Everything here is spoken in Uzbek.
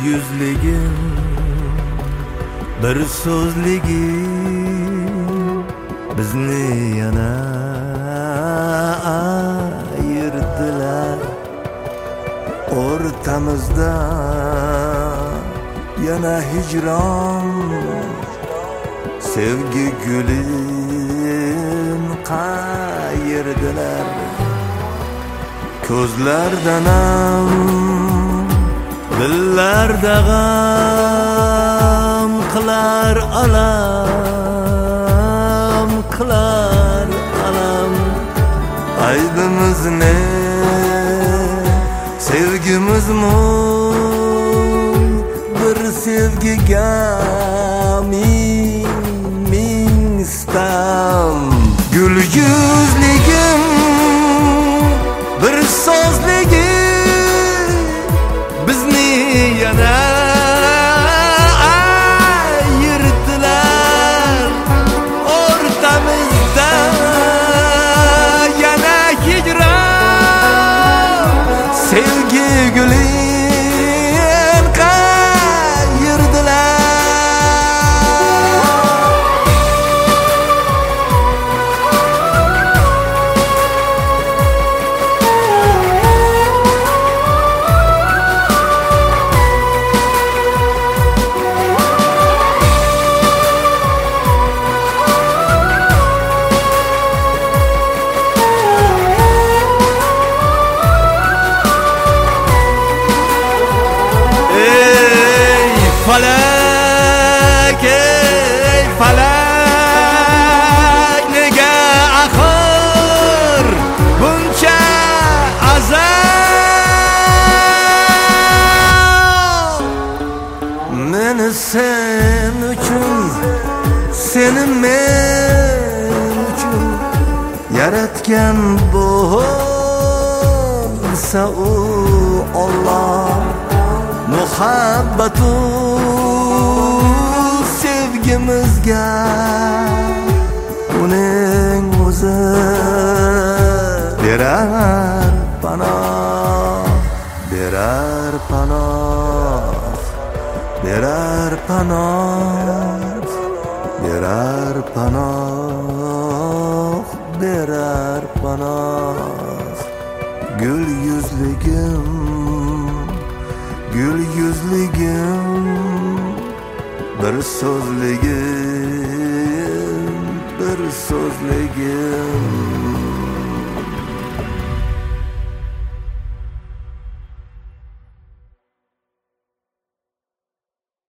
yüzligim, bir so'zligim bizni yana ayirdilar. O'rtamizda yana hijron, sevgi gulin qayirdilar. Ko'zlarda nam, dillarda g'am qilar alam, qilar alam. Aybimiz ne, sevgimiz mo'y, bir sevgiga ming sitam. Gul yuzligim, bir so'zligim bizni yana ayirdilar. O'rtamizda yana hijron, sevgi gulin qayirdilar. Falak, ey falak, nega axir buncha azab? Meni sen uchun, seni men uchun yaratgan bo'lsa u Alloh. Muhabbatu sevgimizga uning o'zi berar panoh, berar panoh, berar panoh, berar panoh, berar panoh. Gul yuzligim, gul yuzligim, bir so'zligim, bir so'zligim.